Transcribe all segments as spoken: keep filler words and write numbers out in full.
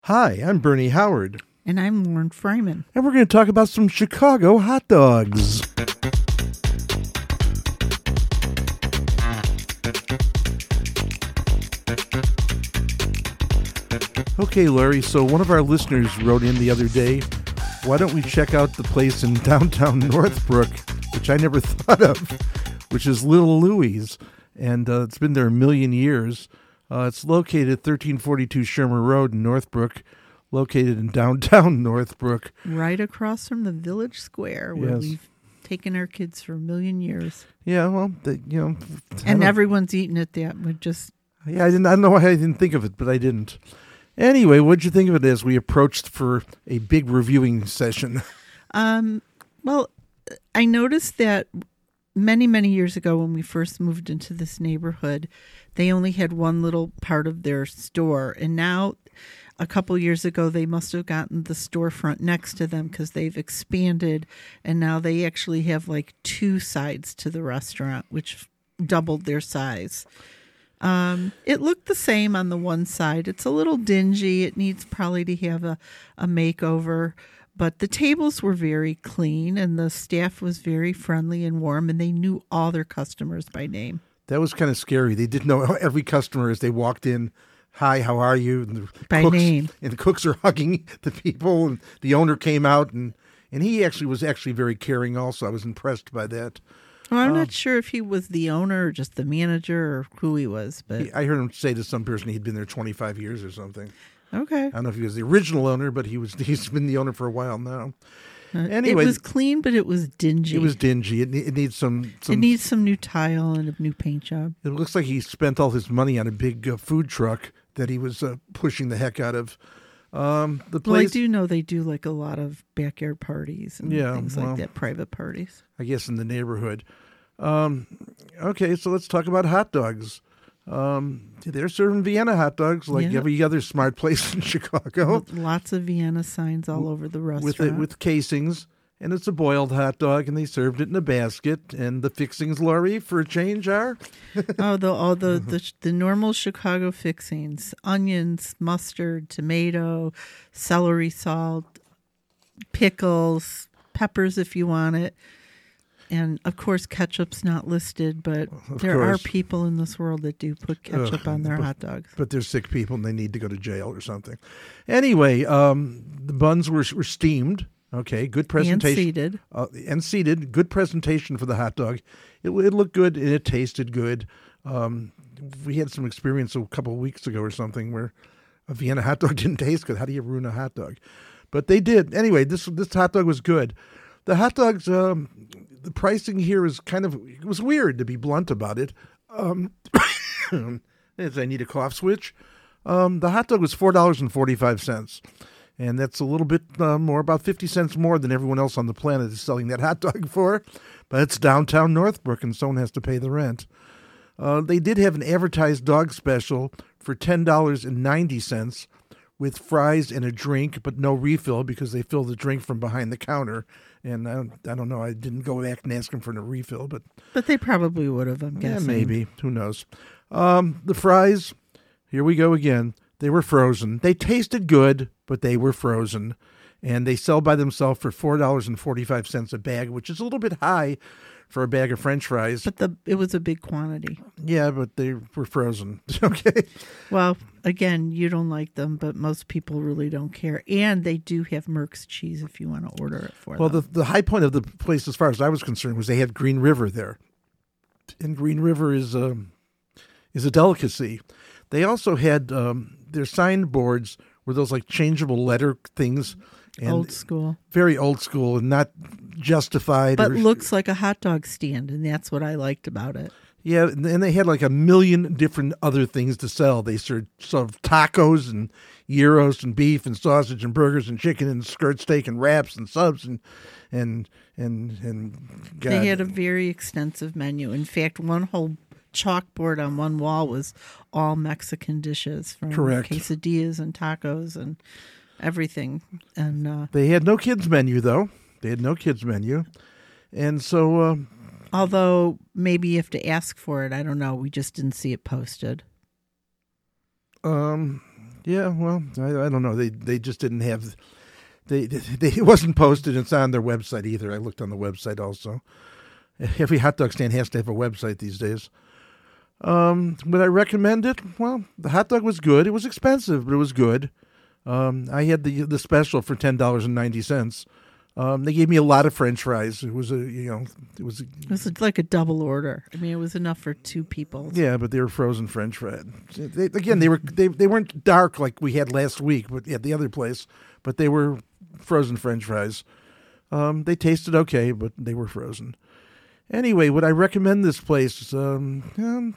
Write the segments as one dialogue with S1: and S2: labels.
S1: Hi, I'm Bernie Howard.
S2: And I'm Lauren Fryman.
S1: And we're going to talk about some Chicago hot dogs. Okay, Larry, so one of our listeners wrote in the other day, why don't we check out the place in downtown Northbrook, which I never thought of, which is Little Louie's. And uh, it's been there a million years. Uh, it's located at thirteen forty-two Shermer Road in Northbrook, located in downtown Northbrook.
S2: Right across from the Village Square, where
S1: Yes.
S2: we've taken our kids for a million years.
S1: Yeah, well, the, you know. I
S2: And
S1: don't-
S2: everyone's eating it that would just...
S1: Yeah, I didn't. I don't know why I didn't think of it, but I didn't. Anyway, what'd you think of it as we approached for a big reviewing session?
S2: Um, well, I noticed that many, many years ago when we first moved into this neighborhood, they only had one little part of their store. And now, a couple years ago, they must have gotten the storefront next to them because they've expanded. And now they actually have like two sides to the restaurant, which doubled their size. Um, it looked the same on the one side. It's a little dingy. It needs probably to have a, a makeover. But the tables were very clean and the staff was very friendly and warm, and they knew all their customers by name.
S1: That was kind of scary. They didn't know every customer as they walked in. Hi, how are you? And the
S2: By
S1: cooks,
S2: name.
S1: And the cooks are hugging the people. And the owner came out, and, and he actually was actually very caring also. I was impressed by that.
S2: Well, I'm
S1: Um,
S2: not sure if he was the owner or just the manager or who he was, but
S1: He, I heard him say to some person he'd been there twenty-five years or something.
S2: okay.
S1: I don't know if he was the original owner, but he was. He's been the owner for a while now.
S2: Uh,
S1: Anyway,
S2: it was clean, but it was dingy.
S1: It was dingy. It, ne- it needs some, some.
S2: It needs some new tile and a new paint job.
S1: It looks like he spent all his money on a big uh, food truck that he was uh, pushing the heck out of. Um, the
S2: Well, I
S1: place,
S2: do know they do like a lot of backyard parties and
S1: Yeah,
S2: things
S1: well.
S2: like that, private parties.
S1: I guess, in the neighborhood. Um, okay, so let's talk about hot dogs. Um, they're serving Vienna hot dogs like
S2: Yeah.
S1: every other smart place in Chicago,
S2: With lots of Vienna signs all over the
S1: with
S2: restaurant.
S1: it, with casings. And it's a boiled hot dog, and they served it in a basket. And the fixings, Laurie, for a change are?
S2: oh, the all the, the the normal Chicago fixings: onions, mustard, tomato, celery salt, pickles, peppers if you want it, and of course ketchup's not listed, but
S1: Of
S2: there are
S1: course.
S2: people in this world that do put ketchup
S1: Ugh,
S2: on their
S1: but-
S2: hot dogs.
S1: But they're sick people and they need to go to jail or something. Anyway, um, the buns were were steamed. Okay, good presentation.
S2: And seated.
S1: Uh, and seated. Good presentation for the hot dog. It, it looked good and it tasted good. Um, we had some experience a couple of weeks ago or something where a Vienna hot dog didn't taste good. How do you ruin a hot dog? But they did. Anyway, this this hot dog was good. The hot dogs, um, the pricing here is kind of, it was weird to be blunt about it. Um, as I need a cough switch. Um, the hot dog was four dollars and forty-five cents. And that's a little bit uh, more, about fifty cents more than everyone else on the planet is selling that hot dog for. But it's downtown Northbrook, and someone has to pay the rent. Uh, they did have an advertised dog special for ten dollars and ninety cents with fries and a drink, but no refill because they fill the drink from behind the counter. And I don't, I don't know, I didn't go back and ask them for a refill, but
S2: But they probably would have, I'm
S1: yeah,
S2: guessing.
S1: maybe. Who knows? Um, the fries, here we go again. They were frozen. They tasted good, but they were frozen. And they sell by themselves for four dollars and forty-five cents a bag, which is a little bit high for a bag of French fries.
S2: But the it was a big quantity.
S1: Yeah, but they were frozen. Okay.
S2: Well, again, you don't like them, but most people really don't care. And they do have Merck's cheese if you want to order it for
S1: Well, the,
S2: them.
S1: the high point of the place, as far as I was concerned, was they had Green River there. And Green River is, um, is a delicacy. They also had um, their signboards were those like changeable letter things. And
S2: Old school.
S1: very old school and not justified.
S2: But
S1: or,
S2: looks like a hot dog stand, and that's what I liked about it.
S1: yeah, and they had like a million different other things to sell. They served sort of tacos and gyros and beef and sausage and burgers and chicken and skirt steak and wraps and subs and and and and God.
S2: They had a very extensive menu. In fact, one whole chalkboard on one wall was all Mexican dishes, from
S1: Correct.
S2: quesadillas and tacos and everything. And uh,
S1: They had no kids menu though. They had no kids menu, and so uh,
S2: although maybe you have to ask for it, I don't know. We just didn't see it posted.
S1: um, Yeah, well, I, I don't know. They they just didn't have. They, they it wasn't posted. It's on their website either. I looked on the website also. Every hot dog stand has to have a website these days. Um, would I recommend it? Well, the hot dog was good. It was expensive, but it was good. Um, I had the the special for ten dollars and ninety cents. Um, they gave me a lot of French fries. It was a you know it was a,
S2: It was like a double order. I mean, it was enough for two people.
S1: yeah, but they were frozen French fries. They, again, they were they they weren't dark like we had last week, but at the other place. But they were frozen French fries. Um, they tasted okay, but they were frozen. Anyway, would I recommend this place? Um, um,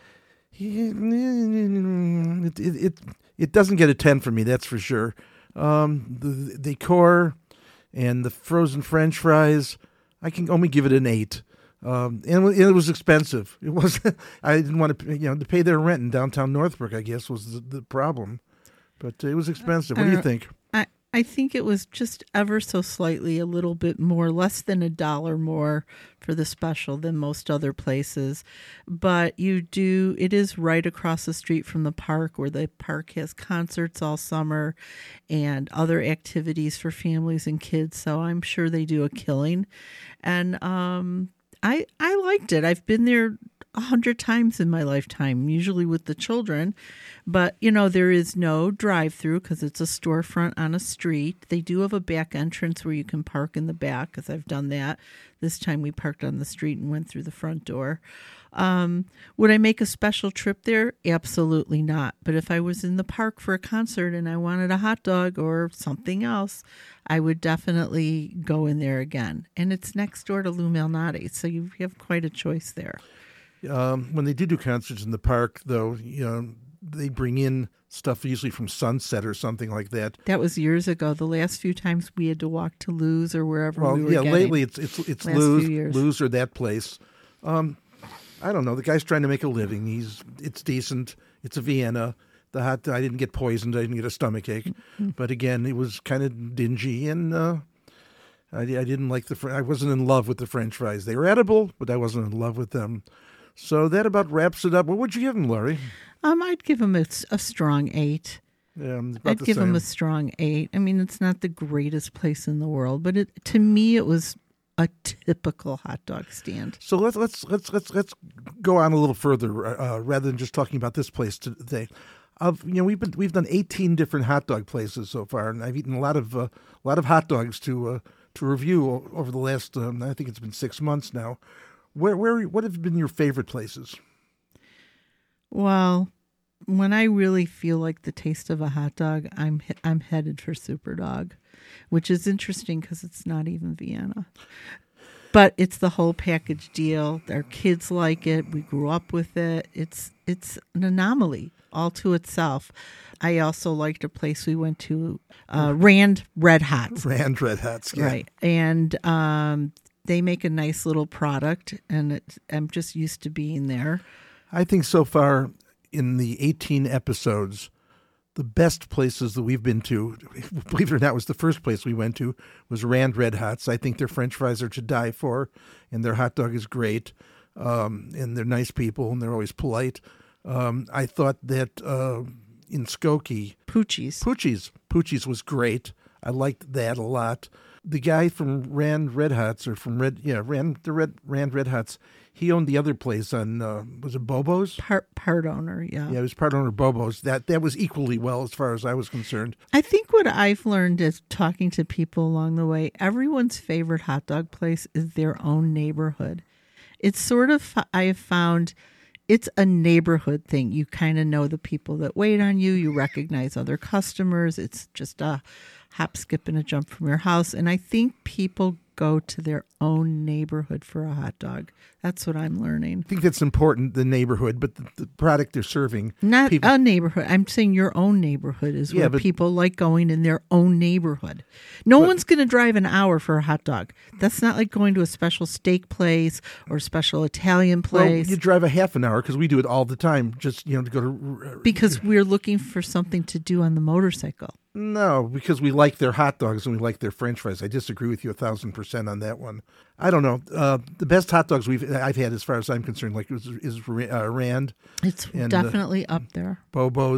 S1: it, it it it doesn't get a ten for me, that's for sure. Um, the, the decor and the frozen French fries, I can only give it an eight. Um, and it was expensive. It was. I didn't want to, you know, to pay their rent in downtown Northbrook, I guess, was the, the problem. But it was expensive. What do you think?
S2: I, I think it was just ever so slightly a little bit more, less than a dollar more for the special than most other places. But you do, it is right across the street from the park, where the park has concerts all summer and other activities for families and kids. So I'm sure they do a killing. And um, I I liked it. I've been there a hundred times in my lifetime, usually with the children. But, you know, there is no drive-through because it's a storefront on a street. They do have a back entrance where you can park in the back, because I've done that. This time we parked on the street and went through the front door. Um, would I make a special trip there? Absolutely not. But if I was in the park for a concert and I wanted a hot dog or something else, I would definitely go in there again. And it's next door to Lou Malnati, so you have quite a choice there.
S1: Um, when they do do concerts in the park, though, you know, they bring in stuff usually from Sunset or something like that.
S2: That was years ago. The last few times we had to walk to Lou's or wherever
S1: well,
S2: we were
S1: yeah,
S2: getting.
S1: lately it's it's it's
S2: Last
S1: Lou's,
S2: few years.
S1: Lou's or that place. Um, I don't know. The guy's trying to make a living. He's it's decent. It's a Vienna. The hot. I didn't get poisoned. I didn't get a stomachache. Mm-hmm. But again, it was kind of dingy, and uh, I, I didn't like the. Fr- I wasn't in love with the French fries. They were edible, but I wasn't in love with them. So that about wraps it up. What would you give them, Laurie?
S2: Um, I'd give him a, a strong eight.
S1: Yeah, about
S2: I'd
S1: the
S2: give
S1: same.
S2: him a strong eight. I mean, it's not the greatest place in the world, but it to me it was a typical hot dog stand.
S1: So let's let's let's let's let's go on a little further, uh, rather than just talking about this place today. Of you know, we've been we've done eighteen different hot dog places so far, and I've eaten a lot of uh, a lot of hot dogs to uh, to review over the last. Um, I think it's been six months now. Where where what have been your favorite places?
S2: Well, when I really feel like the taste of a hot dog, I'm I'm headed for Superdog, which is interesting because it's not even Vienna. But it's the whole package deal. Our kids like it. We grew up with it. It's it's an anomaly all to itself. I also liked a place we went to, uh, Rand Red Hots.
S1: Rand Red Hots, yeah.
S2: Right. And um, they make a nice little product, and it, I'm just used to being there.
S1: I think so far in the eighteen episodes, the best places that we've been to, believe it or not, was the first place we went to, was Rand Red Hots. I think their French fries are to die for, and their hot dog is great, um, and they're nice people, and they're always polite. Um, I thought that uh, in Skokie,
S2: Poochie's.
S1: Poochie's. Poochie's was great. I liked that a lot. The guy from Rand Red Hots, or from Red, yeah, Rand the Red Rand Red Hots, he owned the other place on, uh, was it Bobo's?
S2: Part part owner, yeah.
S1: Yeah, he was part owner of Bobo's. That that was equally well as far as I was concerned.
S2: I think what I've learned is talking to people along the way, everyone's favorite hot dog place is their own neighborhood. It's sort of, I have found, it's a neighborhood thing. You kind of know the people that wait on you. You recognize other customers. It's just a hop, skip, and a jump from your house. And I think people go to their own neighborhood for a hot dog. That's what I'm learning.
S1: I think that's important, the neighborhood, but the, the product they're serving.
S2: Not
S1: people,
S2: a neighborhood. I'm saying your own neighborhood is
S1: Yeah,
S2: where
S1: but-
S2: people like going in their own neighborhood. No
S1: But-
S2: one's going to drive an hour for a hot dog. That's not like going to a special steak place or a special Italian
S1: well,
S2: place.
S1: you drive a half an hour because we do it all the time. Just you know to go to. Uh,
S2: because we're looking for something to do on the motorcycle.
S1: No, because we like their hot dogs and we like their French fries. I disagree with you a thousand percent on that one. I don't know. Uh, the best hot dogs we've I've had, as far as I'm concerned, like is, is uh, Rand,
S2: It's
S1: And, uh,
S2: definitely up there.
S1: Bobo's,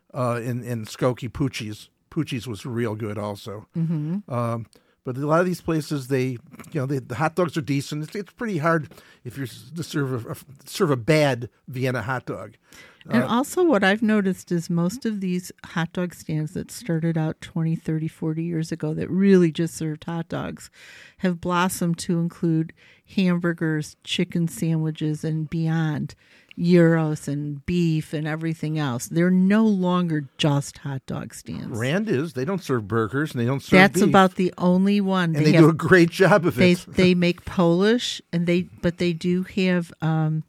S1: uh, in in Skokie. Poochie's Poochie's was real good also. Mm-hmm. Um, but a lot of these places, they you know they, the hot dogs are decent. It's, it's pretty hard if you're to serve a, serve a bad Vienna hot dog.
S2: And also what I've noticed is most of these hot dog stands that started out twenty, thirty, forty years ago that really just served hot dogs have blossomed to include hamburgers, chicken sandwiches, and beyond, gyros and beef and everything else. They're no longer just hot dog stands.
S1: Rand is. They don't serve burgers and they don't serve
S2: That's
S1: beef.
S2: about the only one.
S1: And they, they have, do a great job of
S2: they,
S1: it.
S2: They make Polish, and they but they do have um,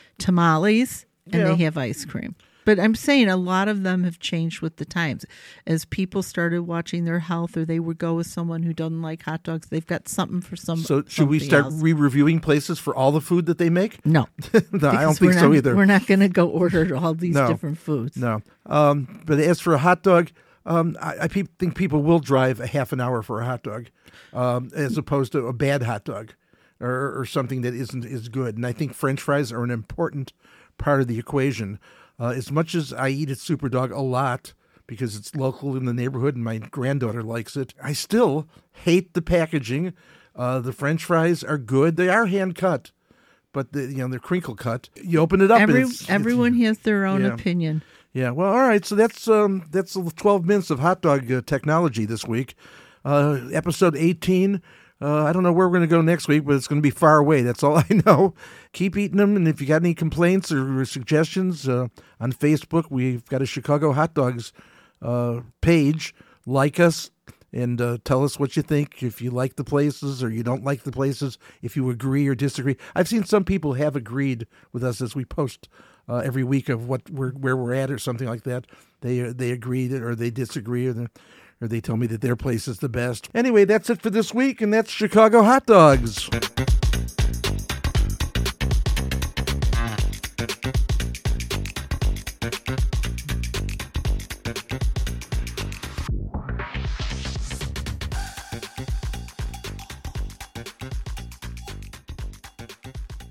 S2: tamales. And
S1: yeah.
S2: they have ice cream. But I'm saying a lot of them have changed with the times. As people started watching their health, or they would go with someone who doesn't like hot dogs, they've got something for some.
S1: So should we start
S2: else.
S1: re-reviewing places for all the food that they make?
S2: No.
S1: No, I don't think
S2: not,
S1: so either.
S2: We're not going to go order all these
S1: no.
S2: different foods.
S1: No. Um, but as for a hot dog, um, I, I pe- think people will drive a half an hour for a hot dog um, as opposed to a bad hot dog or, or something that isn't as good. And I think French fries are an important part of the equation. Uh, as much as I eat at Superdog a lot because it's local in the neighborhood and my granddaughter likes it, I still hate the packaging. Uh, the French fries are good. They are hand cut, but the, you know they're crinkle cut. You open it up.
S2: Every,
S1: and it's,
S2: everyone
S1: it's,
S2: has their own
S1: yeah.
S2: opinion.
S1: Yeah. Well, all right. So that's um, that's twelve minutes of hot dog uh, technology this week. Uh, episode eighteen. Uh, I don't know where we're going to go next week, but it's going to be far away. That's all I know. Keep eating them, and if you got any complaints or suggestions, uh, on Facebook, we've got a Chicago Hot Dogs uh, page. Like us and uh, tell us what you think, if you like the places or you don't like the places, if you agree or disagree. I've seen some people have agreed with us as we post uh, every week of what we're, where we're at or something like that. They they agree or they disagree or they're Or they tell me that their place is the best. Anyway, that's it for this week, and that's Chicago Hot Dogs.